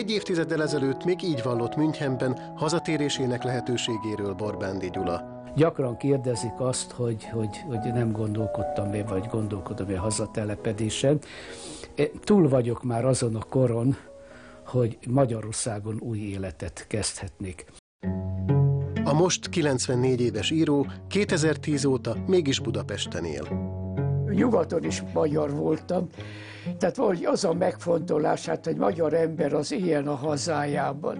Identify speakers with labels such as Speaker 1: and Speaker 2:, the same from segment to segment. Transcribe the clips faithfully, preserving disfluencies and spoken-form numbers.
Speaker 1: Egy évtizeddel ezelőtt még így vallott Münchenben hazatérésének lehetőségéről Barbándi Gyula.
Speaker 2: Gyakran kérdezik azt, hogy, hogy, hogy nem gondolkodtam-e, vagy gondolkodom-e hazatelepedésen. Túl vagyok már azon a koron, hogy Magyarországon új életet kezdhetnék.
Speaker 1: A most kilencvennégy éves író kétezer-tíz óta mégis Budapesten él.
Speaker 3: Nyugaton is magyar voltam, tehát valahogy az a megfontolás, hát egy magyar ember az éljen a hazájában.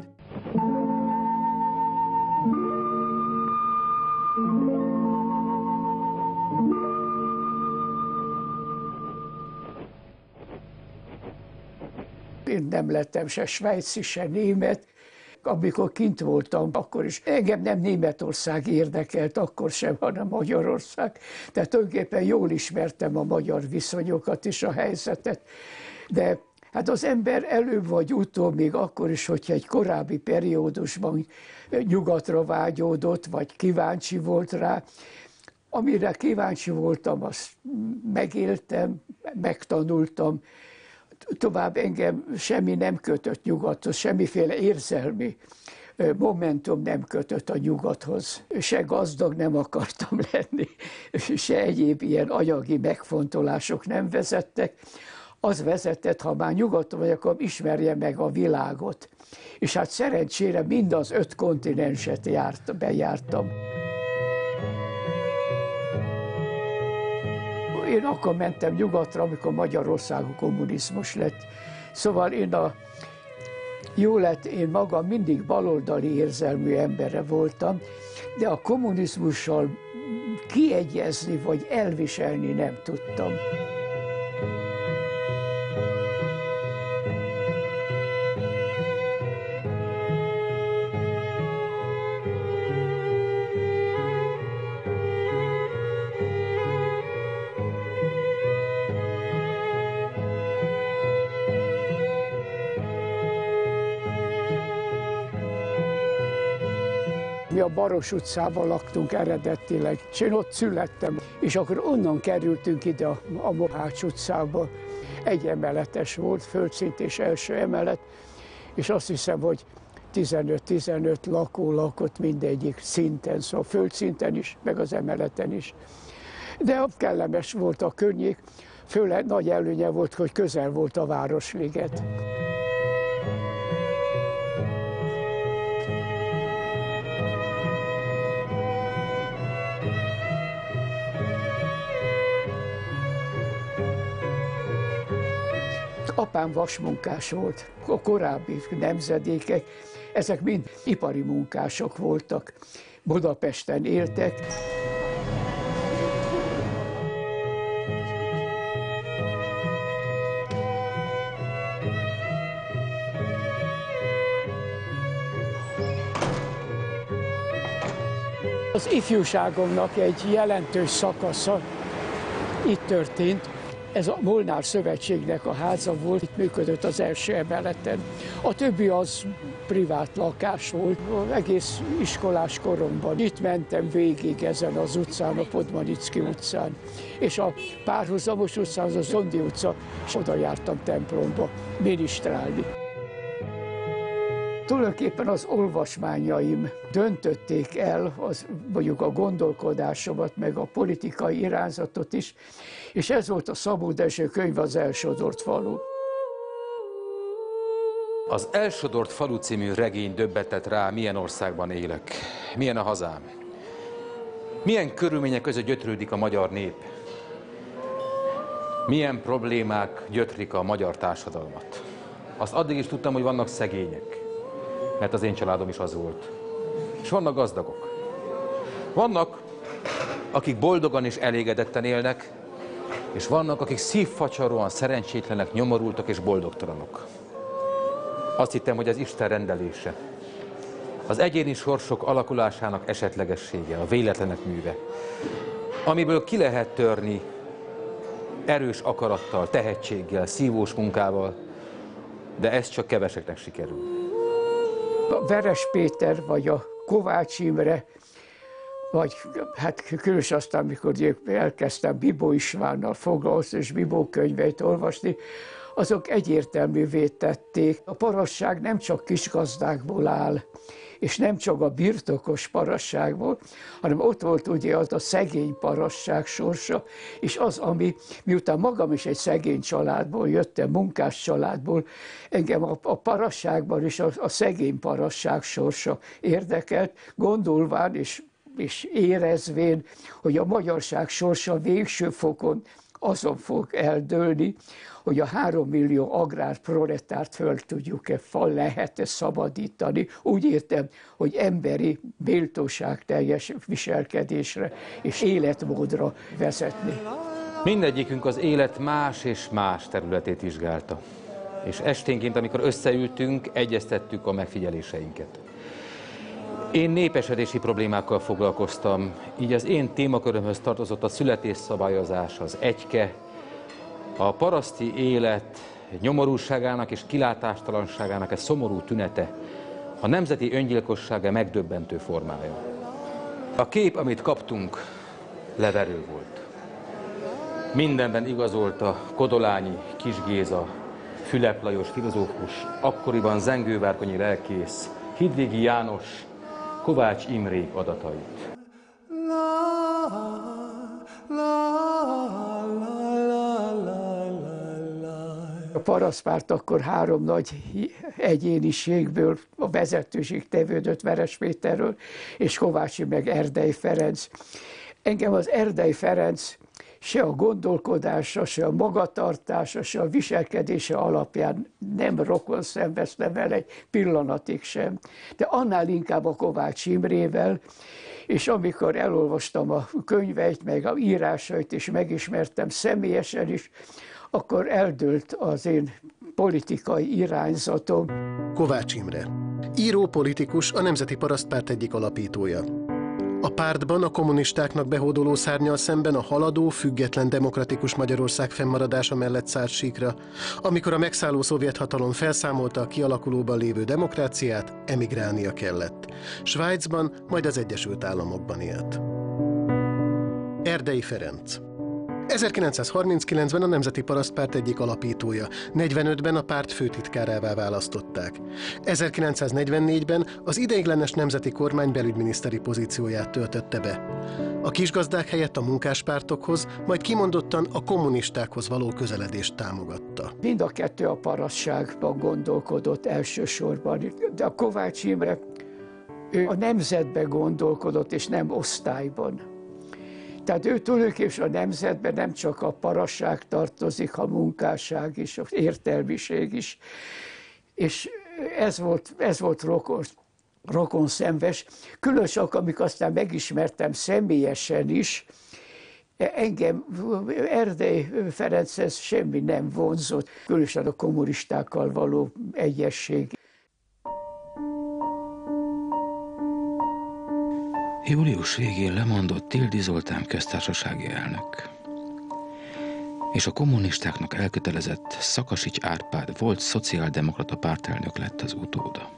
Speaker 3: Én nem lettem se svájci, se német. Amikor kint voltam, akkor is engem nem Németország érdekelt, akkor sem, hanem Magyarország. Tehát tulajdonképpen jól ismertem a magyar viszonyokat és a helyzetet. De hát az ember előbb vagy utóbb, még akkor is, hogyha egy korábbi periódusban nyugatra vágyódott, vagy kíváncsi volt rá, amire kíváncsi voltam, azt megéltem, megtanultam. Tovább engem semmi nem kötött nyugathoz, semmiféle érzelmi momentum nem kötött a nyugathoz. Se gazdag nem akartam lenni, se egyéb ilyen anyagi megfontolások nem vezettek. Az vezetett, ha már nyugaton vagy, akkor ismerje meg a világot. És hát szerencsére mind az öt kontinenset járt, bejártam. Én akkor mentem nyugatra, amikor Magyarországon kommunizmus lett. Szóval én a jó lett, én magam mindig baloldali érzelmű embere voltam, de a kommunizmussal kiegyezni vagy elviselni nem tudtam. Mi a Baros utcában laktunk eredetileg, és én ott születtem, és akkor onnan kerültünk ide a, a Mohács utcába. Egy emeletes volt, földszint és első emelet, és azt hiszem, hogy tizenöt-tizenöt lakó lakott mindegyik szinten, szóval földszinten is, meg az emeleten is. De kellemes volt a környék, főleg nagy előnye volt, hogy közel volt a Városliget. Apám vasmunkás volt, a korábbi nemzedékek, ezek mind ipari munkások voltak, Budapesten éltek. Az ifjúságomnak egy jelentős szakasza itt történt. Ez a Molnár Szövetségnek a háza volt, itt működött az első emeleten. A többi az privát lakás volt, egész iskolás koromban. Itt mentem végig ezen az utcán, a Podmanicki utcán. És a párhuzamos utcán, az a Zondi utca, és oda jártam templomba minisztrálni. Tulajdonképpen az olvasmányaim döntötték el az, mondjuk a gondolkodásomat, meg a politikai irányzatot is, és ez volt a Szabó Dezső könyv, Az elsodort falu.
Speaker 4: Az Elsodort falu című regény döbbentett rá, milyen országban élek, milyen a hazám. Milyen körülmények között gyötrődik a magyar nép. Milyen problémák gyötrik a magyar társadalmat. Azt addig is tudtam, hogy vannak szegények, mert az én családom is az volt. És vannak gazdagok. Vannak, akik boldogan és elégedetten élnek, és vannak, akik szívfacsaróan szerencsétlenek, nyomorultak és boldogtalanok. Azt hittem, hogy az Isten rendelése, az egyéni sorsok alakulásának esetlegessége, a véletlenek műve, amiből ki lehet törni erős akarattal, tehetséggel, szívós munkával, de ez csak keveseknek sikerül.
Speaker 3: A Veres Péter vagy a Kovács Imre, vagy hát különösen aztán, amikor elkezdtem Bibó Istvánnal foglalkozni és Bibó könyveit olvasni, azok egyértelművé tették. A parasság nem csak kisgazdákból áll, és nem csak a birtokos parasságból, hanem ott volt ugye az a szegény parasság sorsa, és az, ami miután magam is egy szegény családból jöttem, munkás családból, engem a, a parasságban is a, a szegény parasság sorsa érdekelt, gondolván és, és érezvén, hogy a magyarság sorsa végső fokon azon fog eldőlni, hogy a három millió agrárproletárt föl tudjuk-e, fel lehet-e szabadítani. Úgy értem, hogy emberi, méltóság teljes viselkedésre és életmódra vezetni.
Speaker 4: Mindegyikünk az élet más és más területét vizsgálta. És esténként, amikor összeültünk, egyeztettük a megfigyeléseinket. Én népesedési problémákkal foglalkoztam, így az én témakörömhöz tartozott a születésszabályozás, az egyke, a paraszti élet nyomorúságának és kilátástalanságának egy szomorú tünete, a nemzeti öngyilkossága megdöbbentő formája. A kép, amit kaptunk, leverő volt. Mindenben igazolta Kodolányi Kis Géza, Fülep Lajos filozófus, akkoriban zengővárkonyi lelkész, Hidvégi János, Kovács Imrék adatait.
Speaker 3: A parasztpárt akkor három nagy egyéniségből, a vezetőség tevődött, Veres Péterről, és Kovácsi meg Erdei Ferenc. Engem az Erdei Ferenc se a gondolkodása, se a magatartása, se a viselkedése alapján nem rokon szenveztem vele egy pillanatig sem. De annál inkább a Kovács Imrével, és amikor elolvastam a könyveit, meg a írásait, és megismertem személyesen is, akkor eldőlt az én politikai irányzatom.
Speaker 1: Kovács Imre. Író, politikus, a Nemzeti Parasztpárt egyik alapítója. A pártban a kommunistáknak behódoló szárnnyal szemben a haladó, független demokratikus Magyarország fennmaradása mellett szállt síkra, amikor a megszálló szovjet hatalom felszámolta a kialakulóban lévő demokráciát, emigrálnia kellett. Svájcban, majd az Egyesült Államokban élt. Erdei Ferenc. ezerkilencszázharminckilencben a Nemzeti Parasztpárt egyik alapítója, negyvenötben a párt főtitkárává választották. ezerkilencszáznegyvennégyben az ideiglenes nemzeti kormány belügyminiszteri pozícióját töltötte be. A kisgazdák helyett a munkáspártokhoz, majd kimondottan a kommunistákhoz való közeledést támogatta.
Speaker 3: Mind a kettő a parasságban gondolkodott elsősorban, de a Kovács Imre ő a nemzetben gondolkodott, és nem osztályban. Tehát ő tulajdonképpen a nemzetben nem csak a parasság tartozik, a munkásság is, az értelmiség is. És ez volt, ez volt rokon, rokon szenves. Különösen, amikor aztán megismertem személyesen is, engem Erdei Ferenchez semmi nem vonzott, különösen a kommunistákkal való egyesség.
Speaker 5: Július végén lemondott Tildy Zoltán köztársasági elnök, és a kommunistáknak elkötelezett Szakasics Árpád volt szociáldemokrata pártelnök lett az utóda.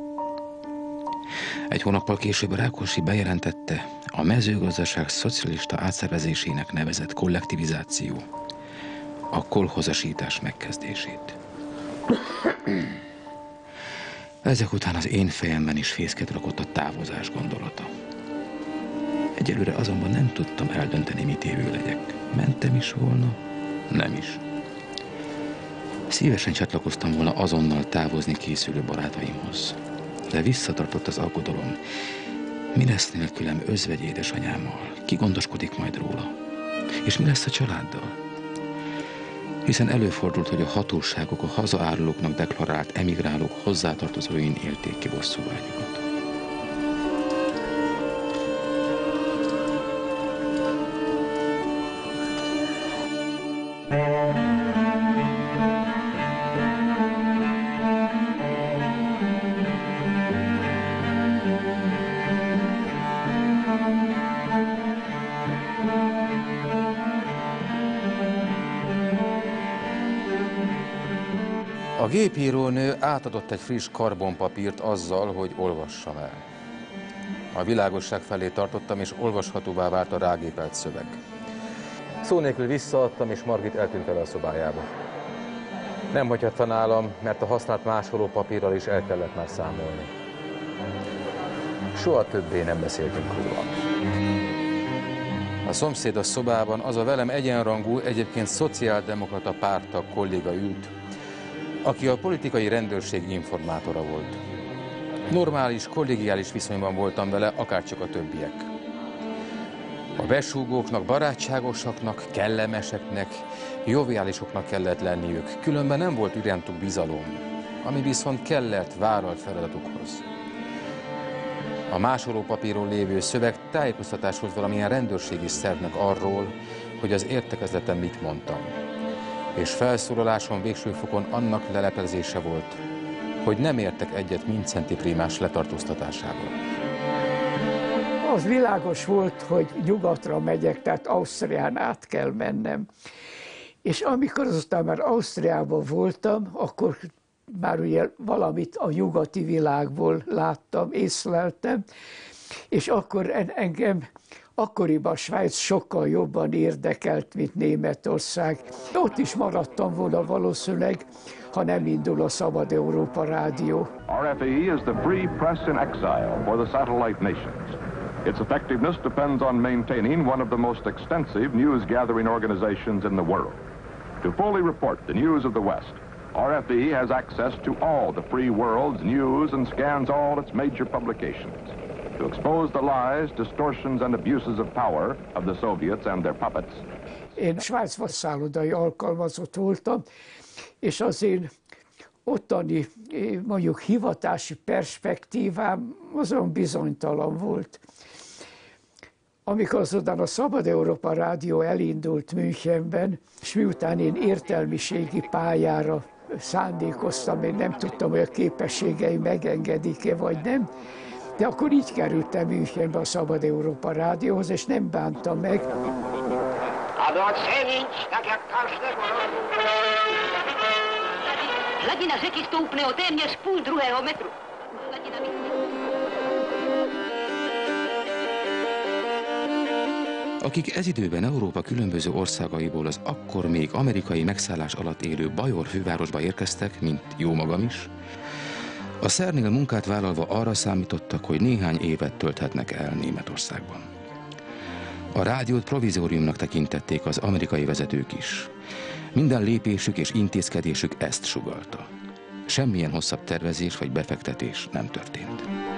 Speaker 5: Egy hónappal később Rákosi bejelentette a mezőgazdaság szocialista átszervezésének nevezett kollektivizáció, a kolhozasítás megkezdését. Ezek után az én fejemben is fészket rakott a távozás gondolata. Egyelőre azonban nem tudtam eldönteni, mit évő legyek. Mentem is volna, nem is. Szívesen csatlakoztam volna azonnal távozni készülő barátaimhoz, de visszatartott az aggodalom. Mi lesz nélkülem özvegy édesanyámmal? Ki gondoskodik majd róla? És mi lesz a családdal? Hiszen előfordult, hogy a hatóságok a hazaárulóknak deklarált emigrálók hozzátartozóin élték ki bosszúvágyukat.
Speaker 4: A gépírónő átadott egy friss karbonpapírt azzal, hogy olvassam el. A világosság felé tartottam, és olvashatóvá vált a rágépelt szöveg. Szó nélkül visszaadtam, és Margit eltűnt vele a szobájába. Nem hagyhatta nálam, mert a használt másoló papírral is el kellett már számolni. Soha többé nem beszéltünk róla. A szomszédos szobában az a velem egyenrangú, egyébként szociáldemokrata párttag kolléga ült, aki a politikai rendőrség informátora volt. Normális, kollégiális viszonyban voltam vele, akárcsak a többiek. A besúgóknak barátságosaknak, kellemeseknek, joviálisoknak kellett lenniük, különben nem volt irántuk bizalom, ami viszont kellett vállalt feladatukhoz. A másolópapíron lévő szöveg tájékoztatás volt valamilyen rendőrségi szervnek arról, hogy az értekezleten mit mondtam. És felszólaláson végső fokon annak leleplezése volt, hogy nem értek egyet Mindszenty Prímás letartóztatásával.
Speaker 3: Az világos volt, hogy nyugatra megyek, tehát Ausztrián át kell mennem. És amikor azután már Ausztriában voltam, akkor már ugye valamit a nyugati világból láttam, észleltem, és akkor engem akkoriban Svájc sokkal jobban érdekelt, mint Németország. Ott is maradtam volna valószínűleg, ha nem indul a Szabad Európa Rádió.
Speaker 6: R F E is the free press in exile for the satellite nations. Its effectiveness depends on maintaining one of the most extensive news-gathering organizations in the world. To fully report the news of the West, R F E has access to all the free world's news and scans all its major publications. To expose the lies, distortions and abuses of power of the Soviets and their puppets.
Speaker 3: Én Svájcban szállodai alkalmazott voltam, és az én ottani, mondjuk hivatási perspektívám azon bizonytalan volt. Amikor azután a Szabad Európa Rádió elindult Münchenben, és miután én értelmiségi pályára szándékoztam, én nem tudtam, hogy a képességeim megengedik-e vagy nem, de akkor így kerültem Münchenbe a Szabad Európa Rádióhoz, és nem bántam meg.
Speaker 7: Hladina řeky stoupne o téměř půl druhého metru.
Speaker 5: Akik ez időben Európa különböző országaiból az akkor még amerikai megszállás alatt élő Bajor fővárosba érkeztek, mint jó magam is, a szernél munkát vállalva arra számítottak, hogy néhány évet tölthetnek el Németországban. A rádiót provizóriumnak tekintették az amerikai vezetők is. Minden lépésük és intézkedésük ezt sugallta. Semmilyen hosszabb tervezés vagy befektetés nem történt.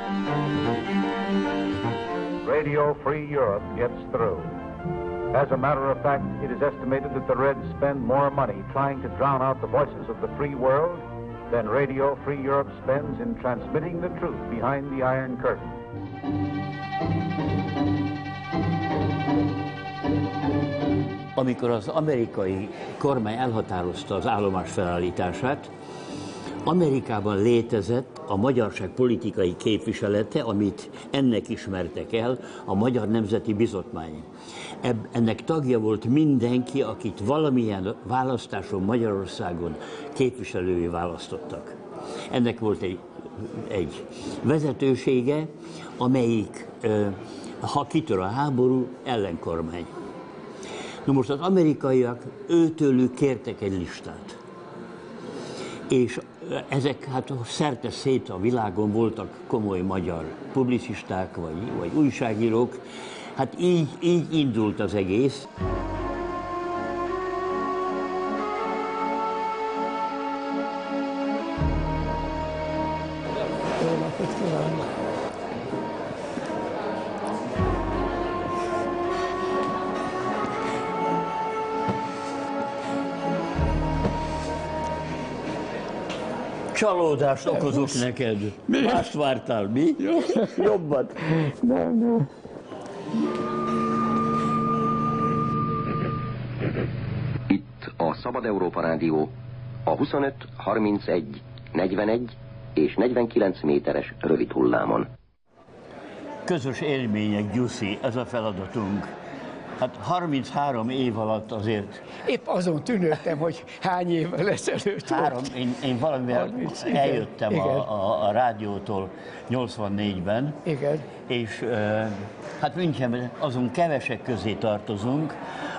Speaker 8: Radio Free Europe gets through. As a matter of fact, it is estimated that the Reds spend more money trying to drown out the voices of the free world than Radio Free Europe spends in transmitting the truth behind the Iron Curtain.
Speaker 9: Amikor az amerikai kormány elhatározta az állomás felállítását, Amerikában létezett a magyarság politikai képviselete, amit ennek ismertek el, a Magyar Nemzeti Bizottmány. Ennek tagja volt mindenki, akit valamilyen választáson Magyarországon képviselői választottak. Ennek volt egy, egy vezetősége, amelyik, ha kitör a háború, ellenkormány. Na most az amerikaiak őtőlük kértek egy listát. És ezek hát szerte szét a világon voltak komoly magyar publicisták vagy, vagy újságírók. Hát így, így indult az egész.
Speaker 3: Jó napot kívánok!
Speaker 9: Csalódást okozok neked. Mi? Mást vártál, mi? Jobbat.
Speaker 3: Nem, nem.
Speaker 10: Itt a Szabad Európa Rádió a huszonöt, harmincegy, negyvenegy és negyvenkilenc méteres rövid hullámon.
Speaker 9: Közös élmények, Gyuszi, ez a feladatunk. Hát harminchárom év alatt azért...
Speaker 3: Épp azon tűnődtem, hogy hány évvel ezelőtt
Speaker 9: Három, én, én valamivel harminc, eljöttem igen, a, a, a rádiótól nyolcvannégyben.
Speaker 3: Igen.
Speaker 9: És hát Münchenben azon kevesek közé tartozunk,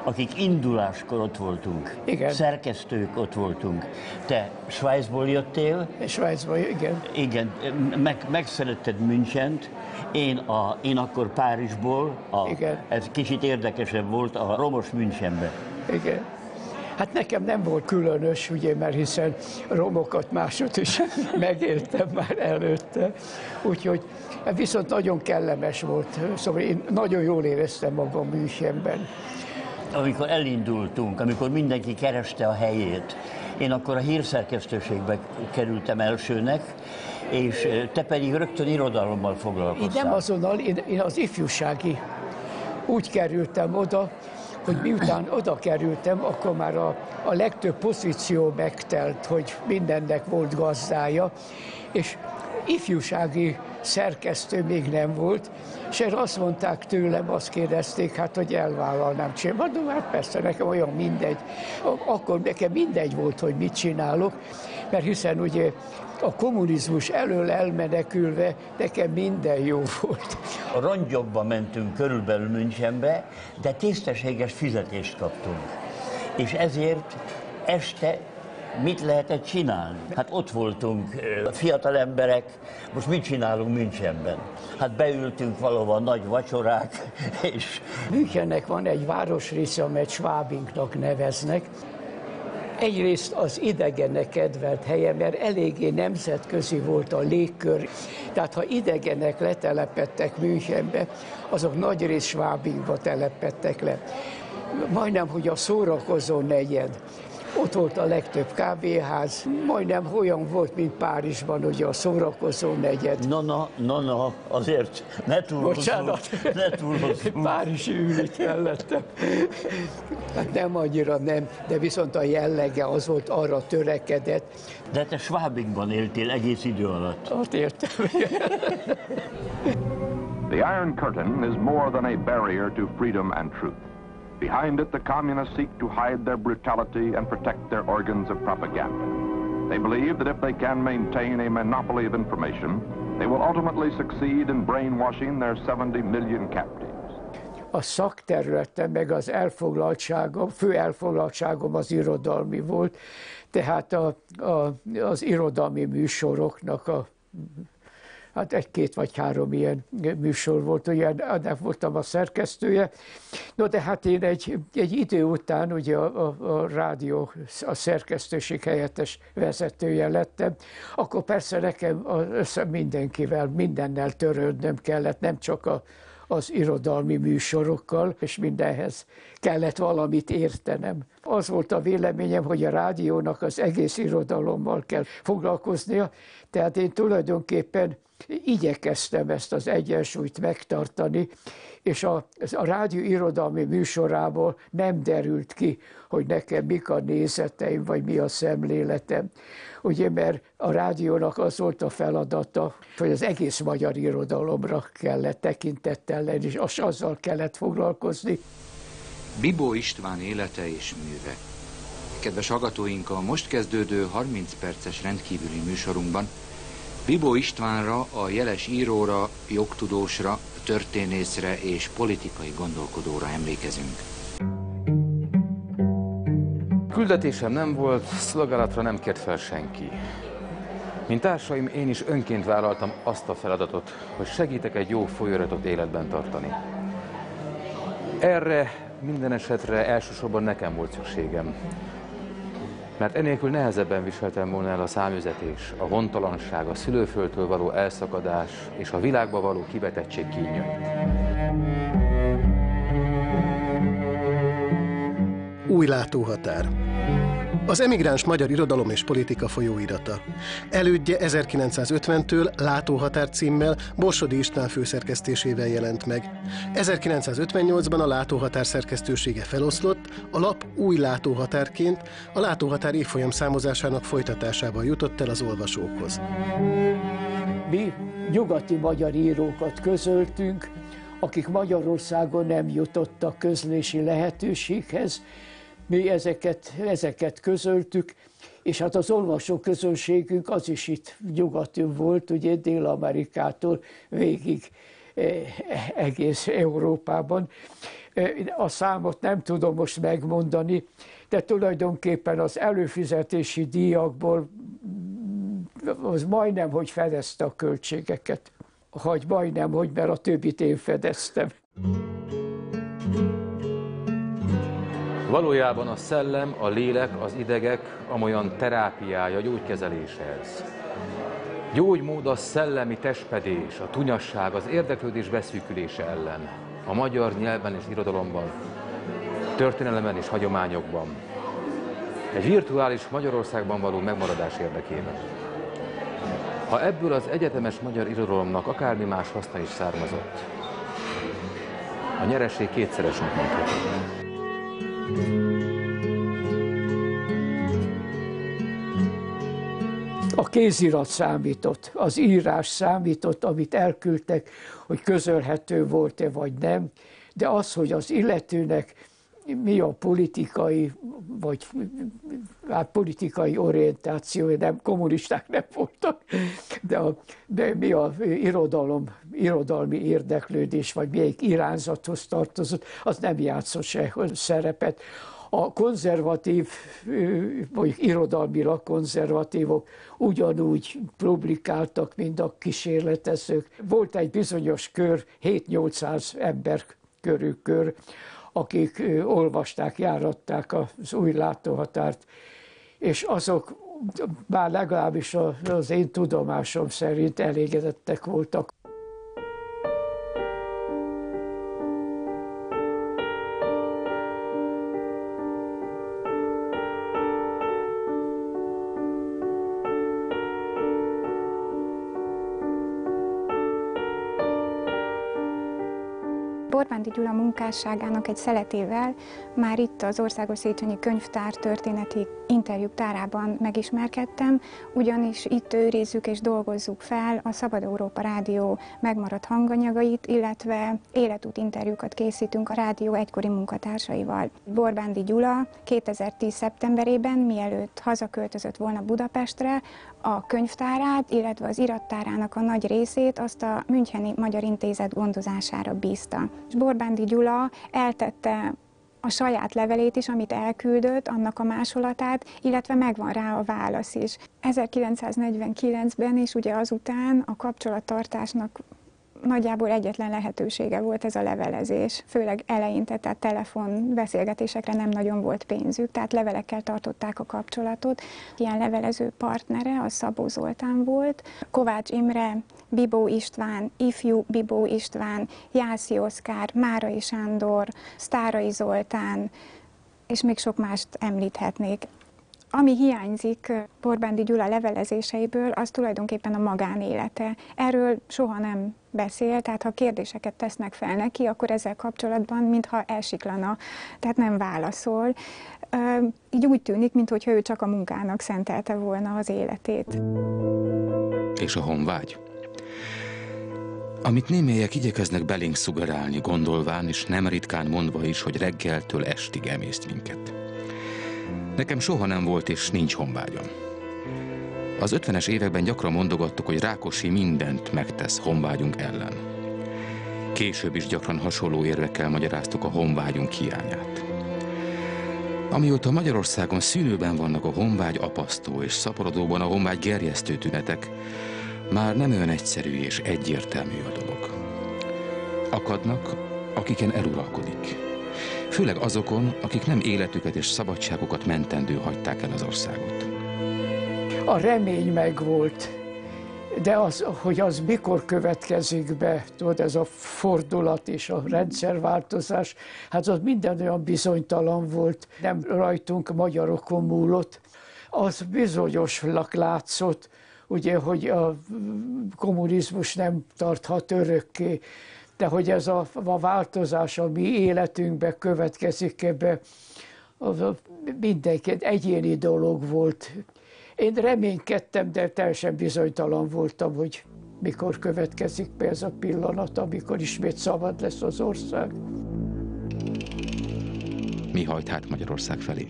Speaker 9: akik induláskor ott voltunk.
Speaker 3: Igen.
Speaker 9: Szerkesztők ott voltunk. Te Svájcból jöttél?
Speaker 3: Svájcból, igen.
Speaker 9: Igen, meg, megszeretted Münchent. Én, a, én akkor Párizsból, a,
Speaker 3: igen.
Speaker 9: Ez kicsit érdekesebb volt, a romos Münchenbe.
Speaker 3: Igen. Hát nekem nem volt különös, ugye, mert hiszen romokat másod is megéltem már előtte. Úgyhogy viszont nagyon kellemes volt. Szóval én nagyon jól éreztem magam Münchenben.
Speaker 9: Amikor elindultunk, amikor mindenki kereste a helyét, én akkor a hírszerkesztőségbe kerültem elsőnek, és te pedig rögtön irodalommal foglalkoztál.
Speaker 3: Én nem azonnal, én, én az ifjúsági úgy kerültem oda, hogy miután oda kerültem, akkor már a, a legtöbb pozíció megtelt, hogy mindennek volt gazdája, és ifjúsági szerkesztő még nem volt, és erre azt mondták tőlem, azt kérdezték, hát, hogy elvállalnám csinálni. Mondom, hát persze, nekem olyan mindegy. Akkor nekem mindegy volt, hogy mit csinálok, mert hiszen ugye a kommunizmus elől elmenekülve nekem minden jó volt.
Speaker 9: A rongyokba mentünk körülbelül Münchenbe, de tisztességes fizetést kaptunk. És ezért este mit lehetett csinálni? Hát ott voltunk fiatal emberek, most mit csinálunk Münchenben? Hát beültünk valahol nagy vacsorák, és...
Speaker 3: Münchennek van egy városrésze, amelyet Schwabingnak neveznek. Egyrészt az idegenek kedvelt helye, mert eléggé nemzetközi volt a légkör. Tehát ha idegenek letelepedtek Münchenbe, azok nagyrészt Schwabingba telepedtek le. Majdnem, hogy a szórakozó negyed. Ott volt a legtöbb kávéház, majdnem olyan volt, mint Párizsban, ugye a szórakozó negyed.
Speaker 9: Na, na, na, na, azért ne túlhozzunk.
Speaker 3: Bocsánat,
Speaker 9: ne túlhozzunk.
Speaker 3: Párizsi ülni mellettem. Hát nem annyira nem, de viszont a jellege az volt, arra törekedett.
Speaker 9: De te Schwabingban éltél egész idő alatt.
Speaker 3: Ott éltem.
Speaker 6: The Iron Curtain is more than a barrier to freedom and truth. Behind it, the communists seek to hide their brutality and protect their organs of propaganda. They believe that if they can maintain a monopoly of information, they will ultimately succeed in brainwashing their seventy million captives.
Speaker 3: A szakterületem meg az elfoglaltságom, fő elfoglaltságom az irodalmi volt, tehát a, a, az irodalmi műsoroknak a hát egy-két vagy három ilyen műsor volt, ugye ennek voltam a szerkesztője. No, de hát én egy, egy idő után ugye a, a, a rádió, a szerkesztőség helyettes vezetője lettem, akkor persze nekem össze mindenkivel, mindennel törődnöm kellett, nem csak a, az irodalmi műsorokkal, és mindenhez kellett valamit értenem. Az volt a véleményem, hogy a rádiónak az egész irodalommal kell foglalkoznia, tehát én tulajdonképpen igyekeztem ezt az egyensúlyt megtartani, és a, a rádió irodalmi műsorából nem derült ki, hogy nekem mik a nézeteim, vagy mi a szemléletem. Ugye, mert a rádiónak az volt a feladata, hogy az egész magyar irodalomra kellett tekintettel lenni, és azzal kellett foglalkozni.
Speaker 5: Bibó István élete és műve. Kedves hallgatóink, a most kezdődő harminc perces rendkívüli műsorunkban Bibó Istvánra, a jeles íróra, jogtudósra, történészre és politikai gondolkodóra emlékezünk.
Speaker 4: Küldetésem nem volt, szolgálatra nem kért fel senki. Mint társaim, én is önként vállaltam azt a feladatot, hogy segítek egy jó folyóiratot életben tartani. Erre minden esetre elsősorban nekem volt szükségem. Mert enélkül nehezebben viseltem volna el a számüzetés, a hontalanság, a szülőföldtől való elszakadás és a világba való kivetettség kínjait.
Speaker 1: Új látóhatár. Az emigráns magyar irodalom és politika folyóirata. Elődje ezerkilencszázötventől Látóhatár címmel Borsodi István főszerkesztésével jelent meg. ezerkilencszázötvennyolcban a Látóhatár szerkesztősége feloszlott, a lap új látóhatárként a Látóhatár évfolyam számozásának folytatásával jutott el az olvasókhoz.
Speaker 3: Mi nyugati magyar írókat közöltünk, akik Magyarországon nem jutottak közlési lehetőséghez. Mi ezeket, ezeket közöltük, és hát az olvasó közönségünk az is itt nyugaton volt, ugye Dél-Amerikától végig egész Európában. A számot nem tudom most megmondani, de tulajdonképpen az előfizetési díjakból az majdnem, hogy fedezte a költségeket. Hogy majdnem, hogy mert a többit én fedeztem.
Speaker 4: Valójában a szellem, a lélek, az idegek amolyan terápiája, gyógykezeléshez. Gyógymód a szellemi testpedés, a tunyasság, az érdeklődés beszűkülése ellen. A magyar nyelven és irodalomban, történelemben és hagyományokban. Egy virtuális Magyarországban való megmaradás érdekében. Ha ebből az egyetemes magyar irodalomnak akármi más haszna is származott, a nyereség kétszeresnek mondható.
Speaker 3: A kézirat számított, az írás számított, amit elküldtek, hogy közölhető volt-e vagy nem, de az, hogy az illetőnek mi a politikai, vagy hát politikai orientációja, nem, kommunisták nem voltak, de, a, de mi a irodalom, irodalmi érdeklődés, vagy melyik irányzathoz tartozott, az nem játszott se szerepet. A konzervatív, vagy irodalmilag konzervatívok ugyanúgy publikáltak, mint a kísérletezők. Volt egy bizonyos kör, hét-nyolcszáz ember körű kör, akik olvasták, járatták az új látóhatárt, és azok már legalábbis az én tudomásom szerint elégedettek voltak.
Speaker 11: Borbándi Gyula munkásságának egy szeletével már itt az Országos Széchenyi Könyvtár történeti interjúk tárában megismerkedtem, ugyanis itt őrizzük és dolgozzuk fel a Szabad Európa Rádió megmaradt hanganyagait, illetve életút interjúkat készítünk a rádió egykori munkatársaival. Borbándi Gyula kétezer-tíz szeptemberében, mielőtt hazaköltözött volna Budapestre, a könyvtárát, illetve az irattárának a nagy részét azt a Müncheni Magyar Intézet gondozására bízta. És Borbándi Gyula eltette a saját levelét is, amit elküldött, annak a másolatát, illetve megvan rá a válasz is. ezerkilencszáznegyvenkilencben és ugye azután a kapcsolattartásnak nagyjából egyetlen lehetősége volt ez a levelezés, főleg eleinte, tehát telefon beszélgetésekre nem nagyon volt pénzük, tehát levelekkel tartották a kapcsolatot. Ilyen levelező partnere a Szabó Zoltán volt, Kovács Imre, Bibó István, ifjú Bibó István, Jászi Oszkár, Márai Sándor, Sztárai Zoltán, és még sok mást említhetnék. Ami hiányzik Borbándi Gyula levelezéseiből, az tulajdonképpen a magánélete. Erről soha nem beszél, tehát ha kérdéseket tesznek fel neki, akkor ezzel kapcsolatban mintha elsiklana, tehát nem válaszol. Így úgy tűnik, mintha ő csak a munkának szentelte volna az életét.
Speaker 5: És a honvágy? Amit némelyek igyekeznek belénk szugerálni, gondolván, és nem ritkán mondva is, hogy reggeltől estig emészt minket. Nekem soha nem volt és nincs honvágyam. Az ötvenes években gyakran mondogattuk, hogy Rákosi mindent megtesz honvágyunk ellen. Később is gyakran hasonló érvekkel magyaráztuk a honvágyunk hiányát. Amióta Magyarországon szűnőben vannak a honvágy apasztó és szaporodóban a honvágy gerjesztő tünetek, már nem olyan egyszerű és egyértelmű a dolog. Akadnak, akiken eluralkodik. Főleg azokon, akik nem életüket és szabadságukat mentendő hagyták el az országot.
Speaker 3: A remény megvolt, de az, hogy az mikor következik be, tudod, ez a fordulat és a rendszerváltozás, hát az minden olyan bizonytalan volt, nem rajtunk, magyarokon múlott. Az bizonyosnak látszott, ugye, hogy a kommunizmus nem tarthat örökké, de hogy ez a, a változás a mi életünkbe következik ebbe, az a mindenki egyéni dolog volt. Én reménykedtem, de teljesen bizonytalan voltam, hogy mikor következik be ez a pillanat, amikor ismét szabad lesz az ország.
Speaker 5: Mi hajt hát Magyarország felé?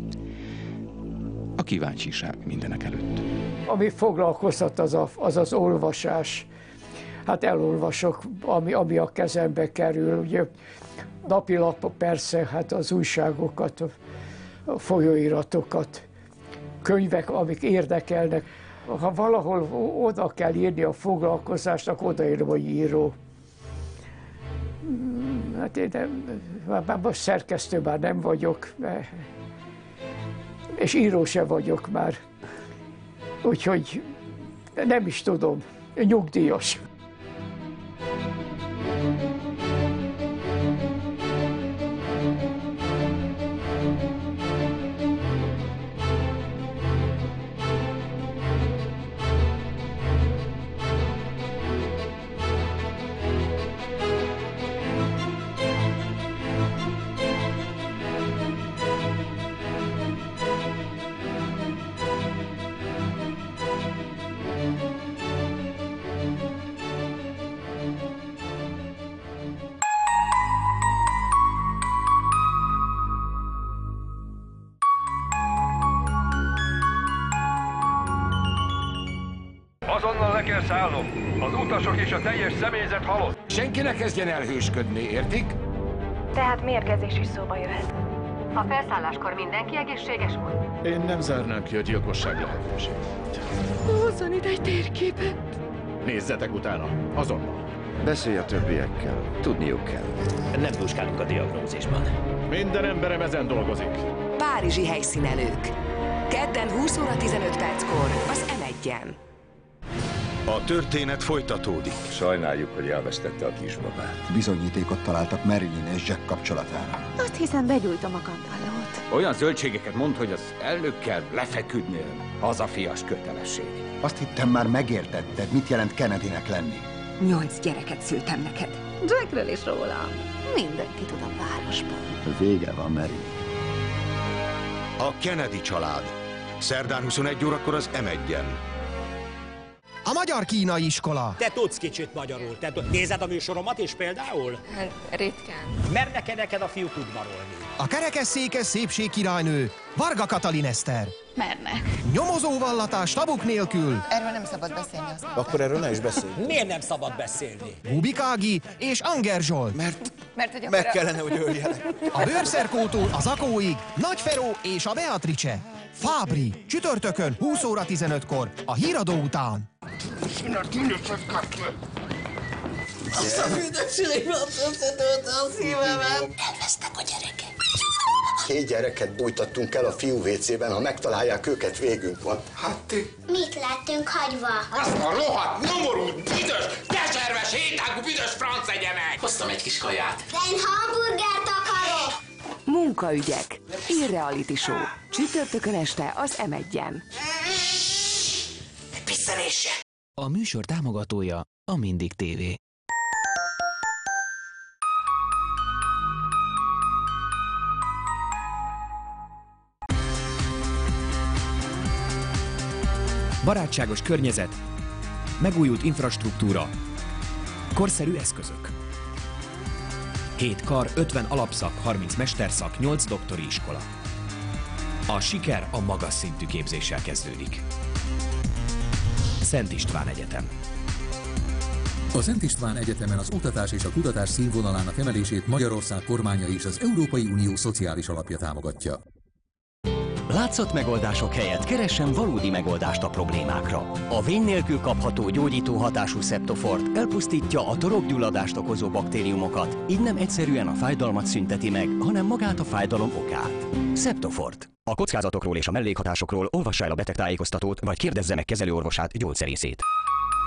Speaker 5: A kíváncsiság mindenek előtt.
Speaker 3: Ami foglalkoztat, az, a, az az olvasás. hát elolvasok, ami, ami a kezembe kerül. Ugye napilap persze, hát az újságokat, a folyóiratokat, könyvek, amik érdekelnek. Ha valahol oda kell írni a foglalkozásnak, odaírom, hogy író. Hát én nem, már most szerkesztő már nem vagyok, és író se vagyok már. Úgyhogy nem is tudom, nyugdíjas.
Speaker 12: Azonnal le kell szállnom. Az utasok és a teljes személyzet halott.
Speaker 13: Senki ne kezdjen el hősködni, értik?
Speaker 14: Tehát mérgezés is szóba jöhet. A felszálláskor mindenki egészséges volt?
Speaker 13: Én nem zárnám ki a gyilkosság lehetőségét.
Speaker 14: Hozzon ide egy térképet.
Speaker 13: Nézzetek utána, azonnal.
Speaker 15: Beszélj a többiekkel, tudniuk kell.
Speaker 16: Nem duskálunk a diagnózisban.
Speaker 13: Minden emberem ezen dolgozik.
Speaker 17: Párizsi helyszínelők. Kedden húsz óra tizenöt perckor az em egyen.
Speaker 18: A történet folytatódik.
Speaker 19: Sajnáljuk, hogy elvesztette a kisbabát.
Speaker 20: Bizonyítékot találtak Marilyn és Jack kapcsolatára.
Speaker 21: Azt hiszem, begyújtom a kandallót.
Speaker 13: Olyan zöldségeket mond, hogy az elnökkel lefeküdnél. Hazafias kötelesség.
Speaker 20: Azt hittem, már megértetted, mit jelent Kennedynek lenni.
Speaker 17: Nyolc gyereket szültem neked.
Speaker 21: Jackről is rólam. Mindenki tud a városban.
Speaker 20: Vége van, Marilyn.
Speaker 18: A Kennedy család. Szerdán huszonegy órakor az em egyen.
Speaker 22: A magyar-kínai iskola.
Speaker 16: Te tudsz kicsit magyarul. Te nézed a műsoromat is például?
Speaker 21: Hát, ritkán.
Speaker 16: Mernek-e neked a fiú udvarolni?
Speaker 22: A kerekesszékes szépségkirálynő, Varga Katalin Eszter.
Speaker 21: Mernek.
Speaker 22: Nyomozóvallatás tabuk nélkül.
Speaker 21: Erről nem szabad beszélni. Azt
Speaker 19: Akkor erről ne is beszélj.
Speaker 16: Miért nem szabad beszélni?
Speaker 22: Bubikági és Anger Zsolt.
Speaker 19: Mert,
Speaker 21: Mert hogy
Speaker 19: meg
Speaker 21: a...
Speaker 19: kellene, hogy öljelek.
Speaker 22: A Bőrszerkótól az Akóig, Nagy Feró és a Beatrice. Fábri, csütörtökön húsz óra tizenötkor, a híradó után.
Speaker 23: Azt a büdösség összetörte a szívemet.
Speaker 24: Elvesztek a gyerekek. Két gyereket bújtattunk el a fiú vécében, ha megtalálják őket, végünk van.
Speaker 23: Hát ti?
Speaker 24: Mit lettünk hagyva?
Speaker 23: Azt a rohadt, nyomorú, büdös, keserves, hétágú, büdös franc egyenek! Hoztam egy kis kaját.
Speaker 24: Én hamburgert akarok!
Speaker 17: Munkaügyek. Irreality show. Csütörtökön este az em egyen.
Speaker 23: Pisszanése!
Speaker 25: A műsor támogatója a Mindig té vé. Barátságos környezet, megújult infrastruktúra, korszerű eszközök. hét kar, ötven alapszak, harminc mesterszak, nyolc doktori iskola. A siker a magas szintű képzéssel kezdődik. Szent István Egyetem.
Speaker 26: A Szent István Egyetemen az oktatás és a kutatás színvonalának emelését Magyarország kormánya és az Európai Unió szociális alapja támogatja.
Speaker 27: Látszat megoldások helyett keressen valódi megoldást a problémákra. A vén nélkül kapható gyógyító hatású Septofort elpusztítja a torokgyulladást okozó baktériumokat, így nem egyszerűen a fájdalmat szünteti meg, hanem magát a fájdalom okát. Septofort. A kockázatokról és a mellékhatásokról olvassa el a betegtájékoztatót, vagy kérdezze meg kezelőorvosát, gyógyszerészét.